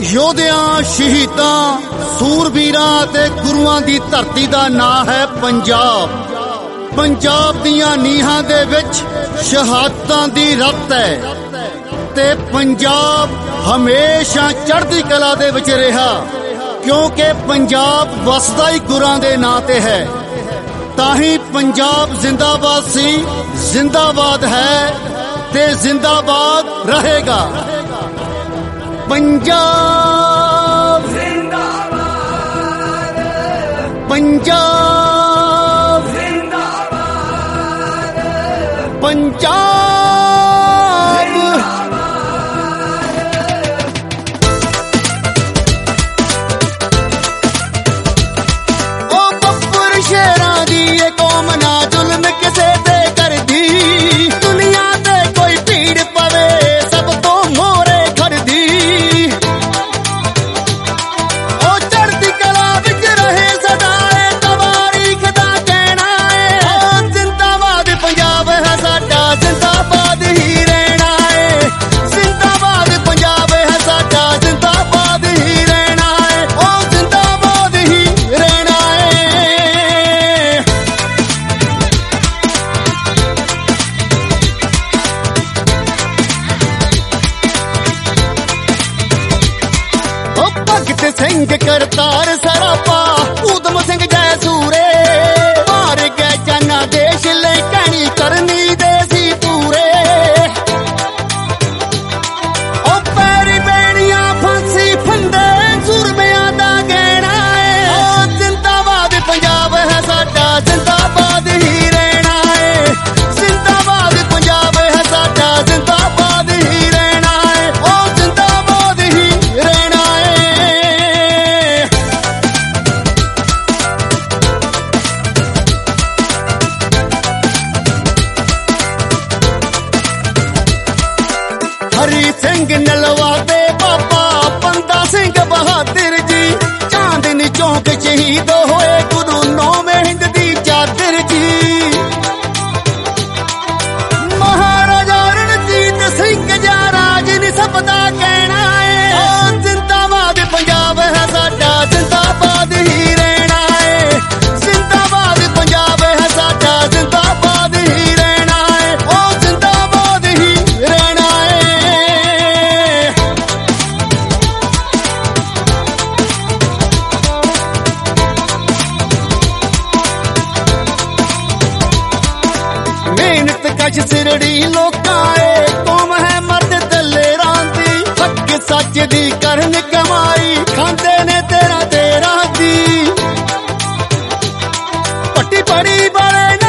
ਯੋਧਿਆਂ, ਸ਼ਹੀਦਾਂ, ਸੂਰਬੀਰਾਂ ਤੇ ਗੁਰੂਆਂ ਦੀ ਧਰਤੀ ਦਾ ਨਾਂ ਹੈ ਪੰਜਾਬ। ਪੰਜਾਬ ਦੀਆਂ ਨੀਹਾਂ ਦੇ ਵਿੱਚ ਸ਼ਹਾਦਤਾਂ ਦੀ ਰੱਤ ਹੈ ਤੇ ਪੰਜਾਬ ਹਮੇਸ਼ਾ ਚੜ੍ਹਦੀ ਕਲਾ ਦੇ ਵਿੱਚ ਰਿਹਾ, ਕਿਉਂਕਿ ਪੰਜਾਬ ਵਸਦਾ ਹੀ ਗੁਰਾਂ ਦੇ ਨਾਂ ਤੇ ਹੈ। ਤਾਂ ਹੀ ਪੰਜਾਬ ਜ਼ਿੰਦਾਬਾਦ ਸੀ, ਜ਼ਿੰਦਾਬਾਦ ਹੈ ਤੇ ਜ਼ਿੰਦਾਬਾਦ ਰਹੇਗਾ। ਪੰਜਾਬ ਜ਼ਿੰਦਾਬਾਦ, ਪੰਜਾਬ ਜ਼ਿੰਦਾਬਾਦ, ਪੰਜਾਬ ਸ਼ੇਰਾਂ ਦੀ ਇਹ ਕੌਮ ਨਾ ਜ਼ੁਲਮ ਕਿਸੇ ਤੇ ਕਰਦੀ, ਦੁਨੀਆ ਤੇ ਕੋਈ ਭੀੜ ਪਵੇ ਸਭ ਤੋਂ ਮੋਹਰੇ ਖੜਦੀ। ਉਹ ਚੜ੍ਹਦੀ ਕਲਾ ਵਿੱਚ ਰਹੇ ਸਦਾ ਏ ਤਵਾਰੀਖ ਦਾ ਕਹਿਣਾ ਏ। ਉਹ ਜ਼ਿੰਦਾਬਾਦ ਪੰਜਾਬ ਹੈ ਸਾਡਾ, ਜ਼ਿੰਦਾਬਾਦ ਹੀ ਰਹਿਣਾ ਏ। ਜ਼ਿੰਦਾਬਾਦ ਪੰਜਾਬ ਹੈ ਸਾਡਾ, ਜ਼ਿੰਦਾਬਾਦ ਹੀ ਰਹਿਣਾ ਏ। ਉਹ ਜ਼ਿੰਦਾਬਾਦ ਹੀ ਰਹਿਣਾ ਏ। ਭਗਤ ਸਿੰਘ ਕਰਤਾਰ ਸਰਾਭਾ, ਊਧਮ ਸਿੰਘ ਜੈ ਸੂਰੇ, ਮਾਰ ਗਏ ਜਾਨਾਂ ਦੇਸ਼ ਲਈ ਕਹਿਣੀ ਕਰਨੀ ਦੇ ਸੀ ਪੂਰੇ। ਉਹ ਪੈਰੀ ਬੇੜੀਆਂ ਫਾਂਸੀ ਫੰਦੇ ਸੂਰਮਿਆਂ ਦਾ ਗਹਿਣਾ ਏ। ਉਹ ਜ਼ਿੰਦਾਬਾਦ ਪੰਜਾਬ ਹੈ ਸਾਡਾ, ਜ਼ਿੰਦਾਬਾਦ ਹੀ ਰਹਿਣਾ ਏ। ਜ਼ਿੰਦਾਬਾਦ ਪੰਜਾਬ ਹੈ ਸਾਡਾ, ਜ਼ਿੰਦਾਬਾਦ ਹੀ ਰਹਿਣਾ ਏ। ਉਹ ਜ਼ਿੰਦਾਬਾਦ ਹੀ ਰਹਿਣਾ ਏ। ਹਰੀ ਸਿੰਘ ਨਲਵਾ ਦੇ ਬਾਬਾ, ਬੰਦਾ ਸਿੰਘ ਬਹਾਦਰ ਜੀ, ਚਾਂਦਨੀ ਚੌਂਕ ਸ਼ਹੀਦ ਹੋਏ ਗੁਰੂ ਨੌਵੇਂ ਹਿੰਦ ਦੀ ਚਾਦਰ ਜੀ। ਮਹਾਰਾਜਾ ਰਣਜੀਤ ਸਿੰਘ ਜਾਂ ਰਾਜ ਨੀ ਸਭ ਦਾ ਕਹਿਣਾ ਏ। ਉਹ ਜ਼ਿੰਦਾਬਾਦ ਪੰਜਾਬ ਹੈ ਸਾਡਾ, ਜ਼ਿੰਦਾਬਾਦ ਹੀ ਰਹਿਣਾ ਏ। ਜ਼ਿੰਦਾਬਾਦ ਪੰਜਾਬ ਹੈ ਸਾਡਾ, ਜ਼ਿੰਦਾਬਾਦ ਹੀ ਰਹਿਣਾ ਏ। ਉਹ ਜ਼ਿੰਦਾਬਾਦ ਹੀ ਰਹਿਣਾ ਏ। ਮਿਹਨਤ ਕਸ਼ ਸਿਰੜੀ ਲੋਕਾਂ ਏ, ਕੌਮ ਹੈ ਮਰਦ ਦਲੇਰਾਂ ਦੀ, ਹੱਕ ਸੱਚ ਦੀ ਕਰਨ ਕਮਾਈ, ਖਾਂਦੇ ਨੇ ਤੇਰਾ ਦੀ। ਪੱਟੀ ਪੜੀ ਵਾਲੇ